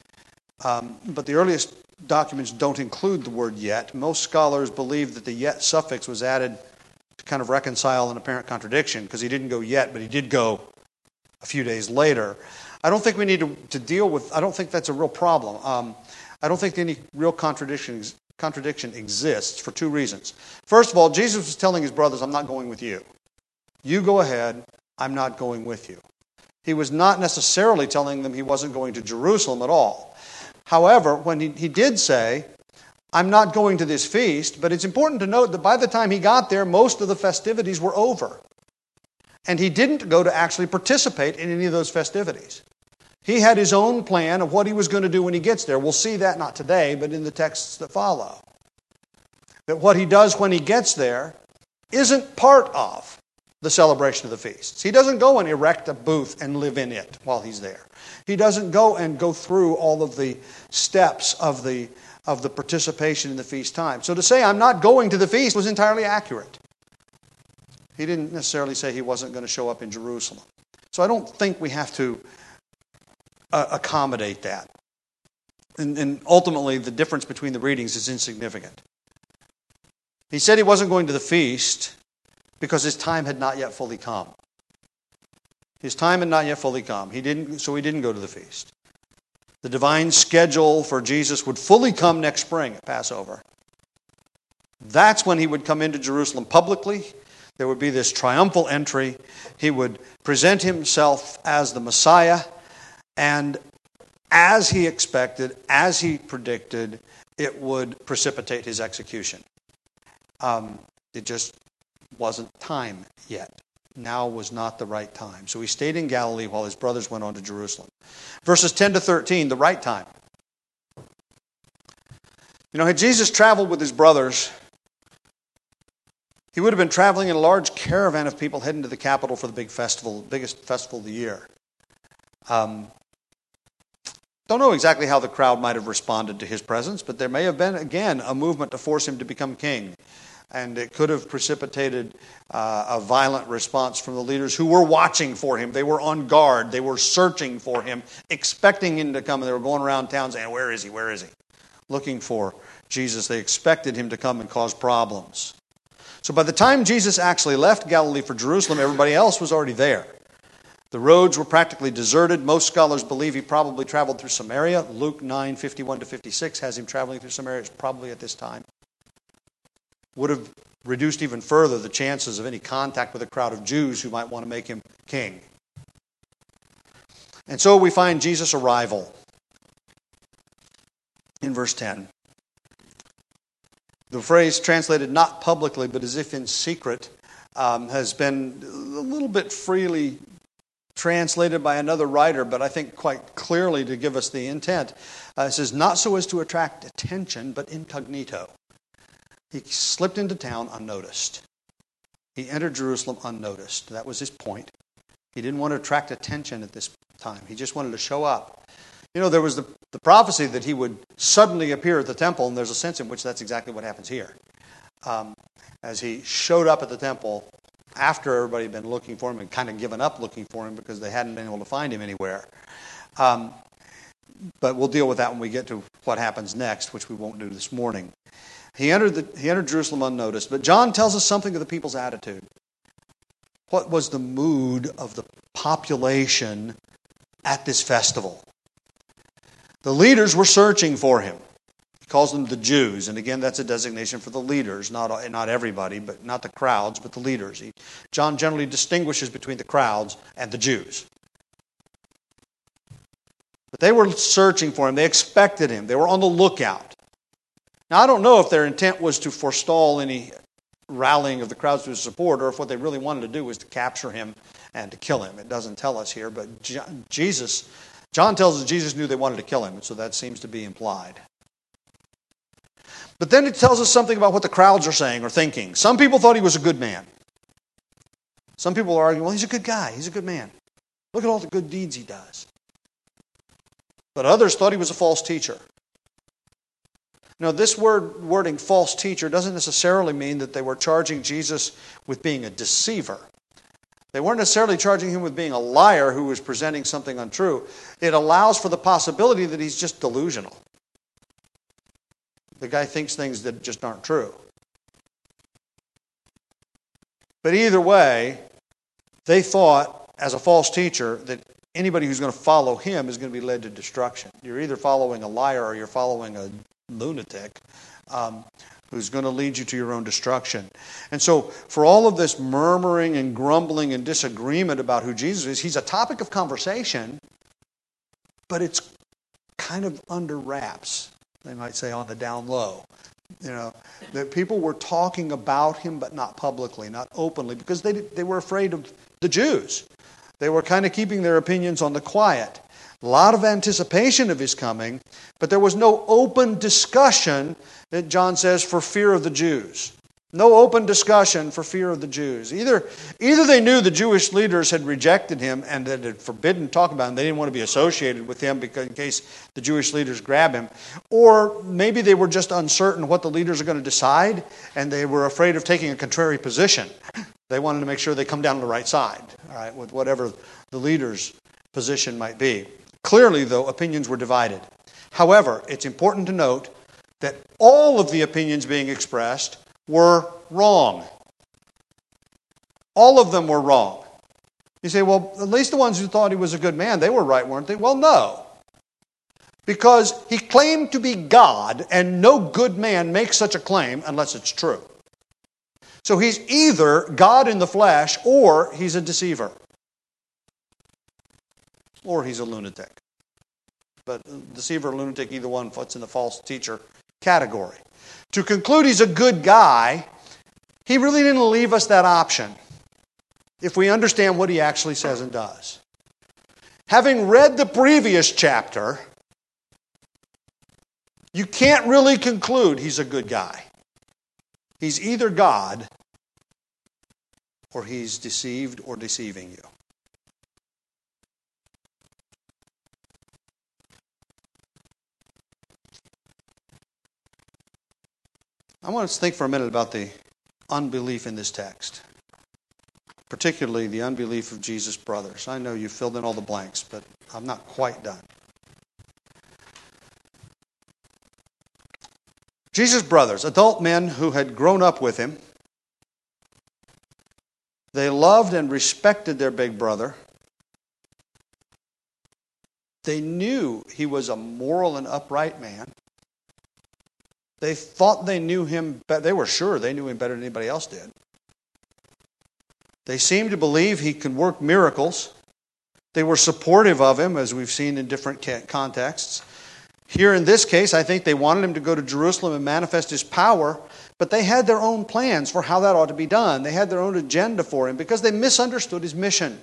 But the earliest documents don't include the word yet. Most scholars believe that the yet suffix was added to kind of reconcile an apparent contradiction, because he didn't go yet, but he did go a few days later. I don't think we need to deal with, I don't think that's a real problem. I don't think any real contradiction exists for two reasons. First of all, Jesus was telling his brothers, I'm not going with you. You go ahead, I'm not going with you. He was not necessarily telling them he wasn't going to Jerusalem at all. However, when he did say, I'm not going to this feast, but it's important to note that by the time he got there, most of the festivities were over. And he didn't go to actually participate in any of those festivities. He had his own plan of what he was going to do when he gets there. We'll see that not today, but in the texts that follow. That what he does when he gets there isn't part of the celebration of the feasts. He doesn't go and erect a booth and live in it while he's there. He doesn't go and go through all of the steps of the participation in the feast time. So to say, I'm not going to the feast was entirely accurate. He didn't necessarily say he wasn't going to show up in Jerusalem. So I don't think we have to accommodate that. And ultimately, the difference between the readings is insignificant. He said he wasn't going to the feast because his time had not yet fully come. His time had not yet fully come. So he didn't go to the feast. The divine schedule for Jesus would fully come next spring at Passover. That's when he would come into Jerusalem publicly. There would be this triumphal entry. He would present himself as the Messiah. And as he expected, as he predicted, it would precipitate his execution. It just wasn't time yet. Now was not the right time. So he stayed in Galilee while his brothers went on to Jerusalem. Verses 10 to 13, the right time. Had Jesus traveled with his brothers, he would have been traveling in a large caravan of people heading to the capital for the big festival, biggest festival of the year. Don't know exactly how the crowd might have responded to his presence, but there may have been, again, a movement to force him to become king. And it could have precipitated a violent response from the leaders who were watching for him. They were on guard. They were searching for him, expecting him to come. And they were going around town saying, where is he? Where is he? Looking for Jesus. They expected him to come and cause problems. So by the time Jesus actually left Galilee for Jerusalem, everybody else was already there. The roads were practically deserted. Most scholars believe he probably traveled through Samaria. Luke 9:51-56 has him traveling through Samaria. It's probably at this time. Would have reduced even further the chances of any contact with a crowd of Jews who might want to make him king. And so we find Jesus' arrival in verse 10. The phrase translated not publicly but as if in secret has been a little bit freely translated by another writer, but I think quite clearly to give us the intent. It says, not so as to attract attention, but incognito. He slipped into town unnoticed. He entered Jerusalem unnoticed. That was his point. He didn't want to attract attention at this time. He just wanted to show up. There was the prophecy that he would suddenly appear at the temple, and there's a sense in which that's exactly what happens here. As he showed up at the temple after everybody had been looking for him and kind of given up looking for him because they hadn't been able to find him anywhere. But we'll deal with that when we get to what happens next, which we won't do this morning. He entered Jerusalem unnoticed, but John tells us something of the people's attitude. What was the mood of the population at this festival? The leaders were searching for him. He calls them the Jews, and again, that's a designation for the leaders, not everybody, but not the crowds, but the leaders. John generally distinguishes between the crowds and the Jews. But they were searching for him. They expected him. They were on the lookout. Now, I don't know if their intent was to forestall any rallying of the crowds to his support, or if what they really wanted to do was to capture him and to kill him. It doesn't tell us here, but John tells us Jesus knew they wanted to kill him, and so that seems to be implied. But then it tells us something about what the crowds are saying or thinking. Some people thought he was a good man. Some people are arguing, well, he's a good guy, he's a good man. Look at all the good deeds he does. But others thought he was a false teacher. Now, this wording, false teacher, doesn't necessarily mean that they were charging Jesus with being a deceiver. They weren't necessarily charging him with being a liar who was presenting something untrue. It allows for the possibility that he's just delusional. The guy thinks things that just aren't true. But either way, they thought, as a false teacher, that anybody who's going to follow him is going to be led to destruction. You're either following a liar or you're following a lunatic who's going to lead you to your own destruction. And so, for all of this murmuring and grumbling and disagreement about who Jesus is, he's a topic of conversation, but it's kind of under wraps. They might say on the down low. You know, that people were talking about him, but not publicly, not openly, because they were afraid of the Jews. They were kind of keeping their opinions on the quiet. A lot of anticipation of his coming, but there was no open discussion, that John says, for fear of the Jews. No open discussion for fear of the Jews. Either they knew the Jewish leaders had rejected him and that had forbidden talking about him. They didn't want to be associated with him because in case the Jewish leaders grab him. Or maybe they were just uncertain what the leaders are going to decide and they were afraid of taking a contrary position. They wanted to make sure they come down the right side, all right, with whatever the leader's position might be. Clearly, though, opinions were divided. However, it's important to note that all of the opinions being expressed were wrong. All of them were wrong. You say, well, at least the ones who thought he was a good man, they were right, weren't they? Well, no. Because he claimed to be God, and no good man makes such a claim unless it's true. So he's either God in the flesh, or he's a deceiver. Or he's a lunatic. But deceiver or lunatic, either one fits in the false teacher category. To conclude he's a good guy, he really didn't leave us that option if we understand what he actually says and does. Having read the previous chapter, you can't really conclude he's a good guy. He's either God or he's deceived or deceiving you. I want us to think for a minute about the unbelief in this text, particularly the unbelief of Jesus' brothers. I know you filled in all the blanks, but I'm not quite done. Jesus' brothers, adult men who had grown up with him, they loved and respected their big brother. They knew he was a moral and upright man. They thought they knew him, they were sure they knew him better than anybody else did. They seemed to believe he could work miracles. They were supportive of him, as we've seen in different contexts. Here in this case, I think they wanted him to go to Jerusalem and manifest his power, but they had their own plans for how that ought to be done. They had their own agenda for him because they misunderstood his mission.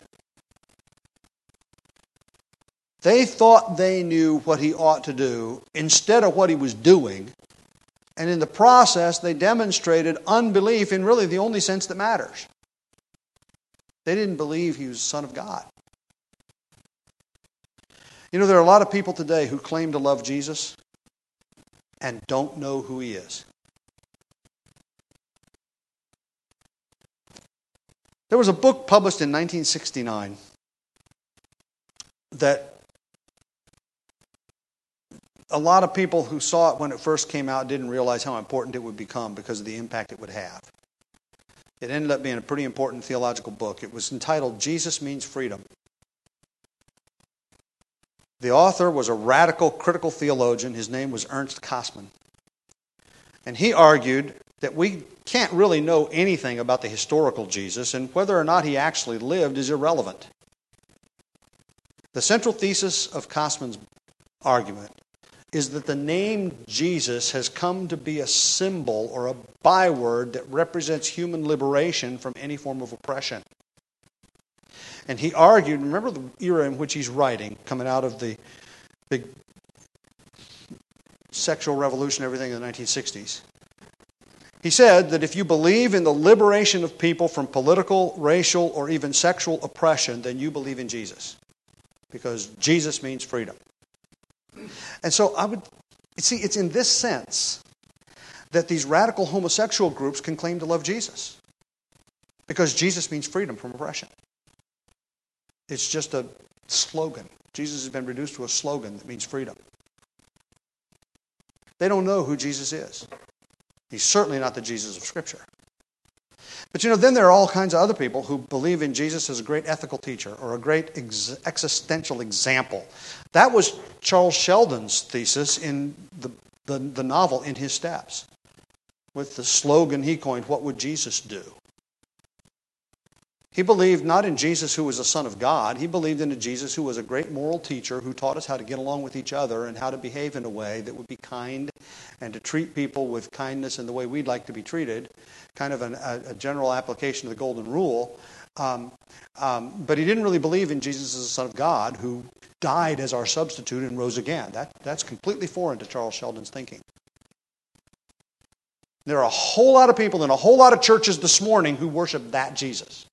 They thought they knew what he ought to do instead of what he was doing. And in the process, they demonstrated unbelief in really the only sense that matters. They didn't believe he was the Son of God. You know, there are a lot of people today who claim to love Jesus and don't know who he is. There was a book published in 1969 that a lot of people who saw it when it first came out didn't realize how important it would become because of the impact it would have. It ended up being a pretty important theological book. It was entitled Jesus Means Freedom. The author was a radical, critical theologian. His name was Ernst Kassmann. And he argued that we can't really know anything about the historical Jesus, and whether or not he actually lived is irrelevant. The central thesis of Kosman's argument is that the name Jesus has come to be a symbol or a byword that represents human liberation from any form of oppression. And he argued, remember the era in which he's writing, coming out of the big sexual revolution, everything in the 1960s. He said that if you believe in the liberation of people from political, racial, or even sexual oppression, then you believe in Jesus. Because Jesus means freedom. And so it's in this sense that these radical homosexual groups can claim to love Jesus. Because Jesus means freedom from oppression. It's just a slogan. Jesus has been reduced to a slogan that means freedom. They don't know who Jesus is. He's certainly not the Jesus of Scripture. But then there are all kinds of other people who believe in Jesus as a great ethical teacher or a great existential example. That was Charles Sheldon's thesis in the novel In His Steps, with the slogan he coined, "What would Jesus do?" He believed not in Jesus who was a son of God. He believed in a Jesus who was a great moral teacher who taught us how to get along with each other and how to behave in a way that would be kind and to treat people with kindness in the way we'd like to be treated, kind of a general application of the Golden Rule. But he didn't really believe in Jesus as a son of God who died as our substitute and rose again. That's completely foreign to Charles Sheldon's thinking. There are a whole lot of people in a whole lot of churches this morning who worship that Jesus.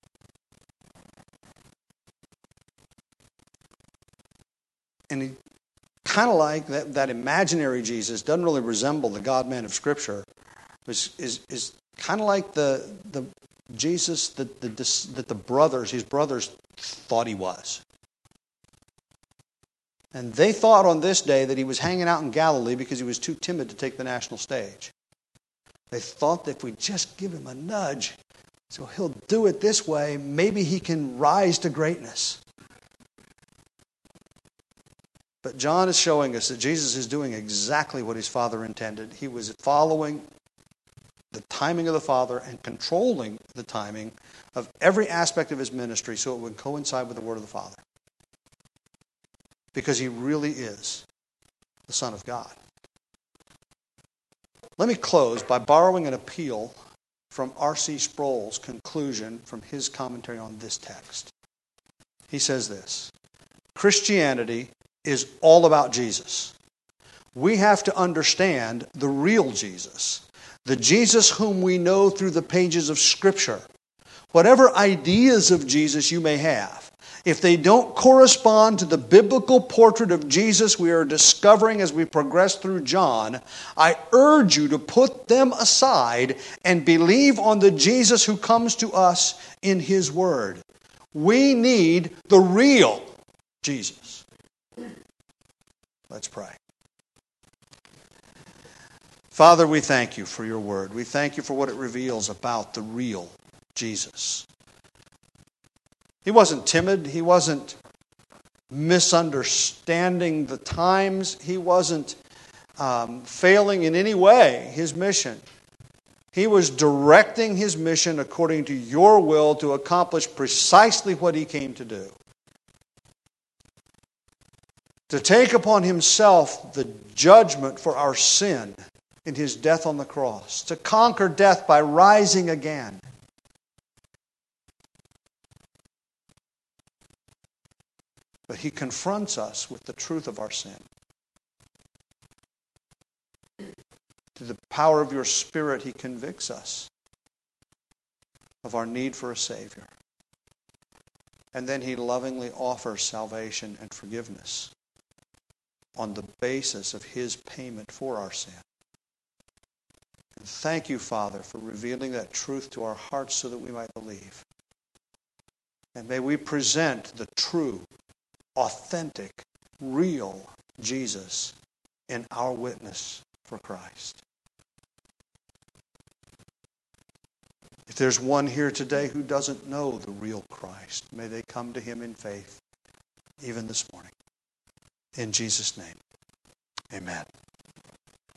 And he kind of like that imaginary Jesus doesn't really resemble the God-man of Scripture. Is kind of like the Jesus that his brothers thought he was. And they thought on this day that he was hanging out in Galilee because he was too timid to take the national stage. They thought that if we just give him a nudge, so he'll do it this way, maybe he can rise to greatness. But John is showing us that Jesus is doing exactly what his Father intended. He was following the timing of the Father and controlling the timing of every aspect of his ministry so it would coincide with the Word of the Father. Because he really is the Son of God. Let me close by borrowing an appeal from R.C. Sproul's conclusion from his commentary on this text. He says this: Christianity is all about Jesus. We have to understand the real Jesus, the Jesus whom we know through the pages of Scripture. Whatever ideas of Jesus you may have, if they don't correspond to the biblical portrait of Jesus we are discovering as we progress through John, I urge you to put them aside and believe on the Jesus who comes to us in His Word. We need the real Jesus. Let's pray. Father, we thank you for your word. We thank you for what it reveals about the real Jesus. He wasn't timid. He wasn't misunderstanding the times. He wasn't failing in any way his mission. He was directing his mission according to your will to accomplish precisely what he came to do. To take upon himself the judgment for our sin in his death on the cross. To conquer death by rising again. But he confronts us with the truth of our sin. Through the power of your Spirit, he convicts us of our need for a Savior. And then he lovingly offers salvation and forgiveness on the basis of his payment for our sin. And thank you, Father, for revealing that truth to our hearts so that we might believe. And may we present the true, authentic, real Jesus in our witness for Christ. If there's one here today who doesn't know the real Christ, may they come to him in faith, even this morning. In Jesus' name, amen.